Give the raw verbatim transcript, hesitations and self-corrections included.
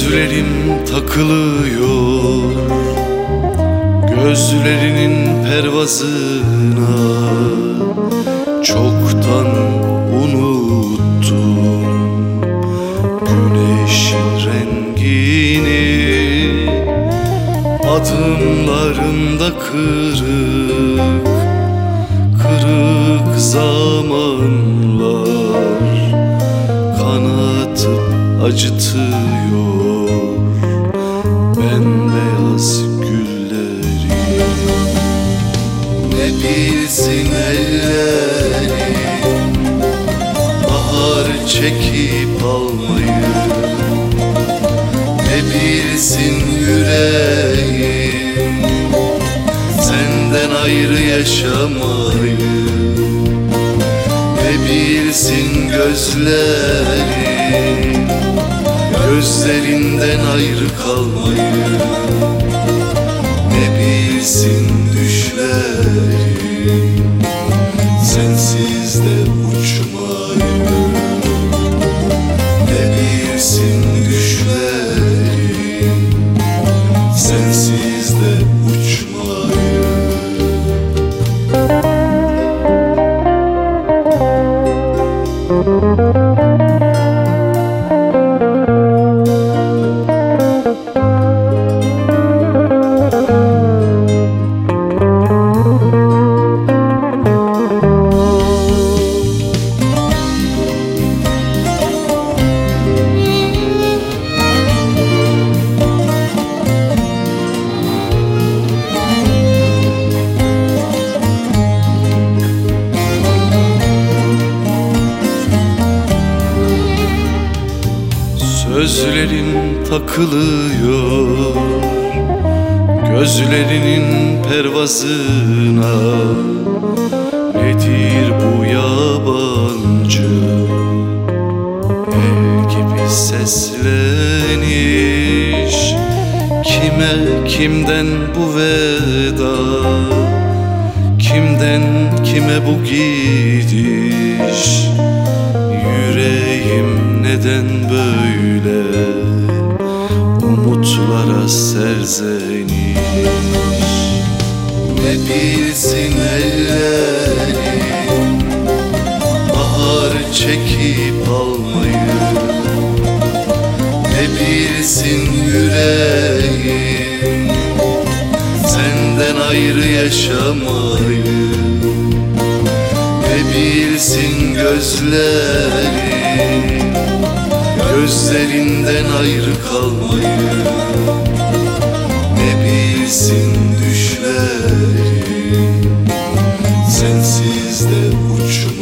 Gözlerim takılıyor gözlerinin pervazına. Çoktan unuttum güneşin rengini. Adımlarımda kırık kırık zamanlar kanatıp acıtıyor bembeyaz gülleri. Ne bilsin ellerim bahar çekip almayı, ne bilsin yüreğim senden ayrı yaşamayı, ne bilsin gözlerim gözlerinden ayrı kalmayı, ne bilsin düşlerim sensiz de uçmayı, ne bilsin düşlerim sensiz de uçmayı. Sözlerim takılıyor gözlerinin pervazına. Nedir bu yabancı el gibi sesleniş? Kime kimden bu veda, kimden kime bu gidiş? Yüreğim neden böyle umutlara serzeniş? Ne bilsin ellerim bahar çekip almayı, ne bilsin yüreğim senden ayrı yaşamayı, ne bilsin gözlerim gözlerinden ayrı kalmayı, ne bilsin düşlerim sensiz de uçmayı.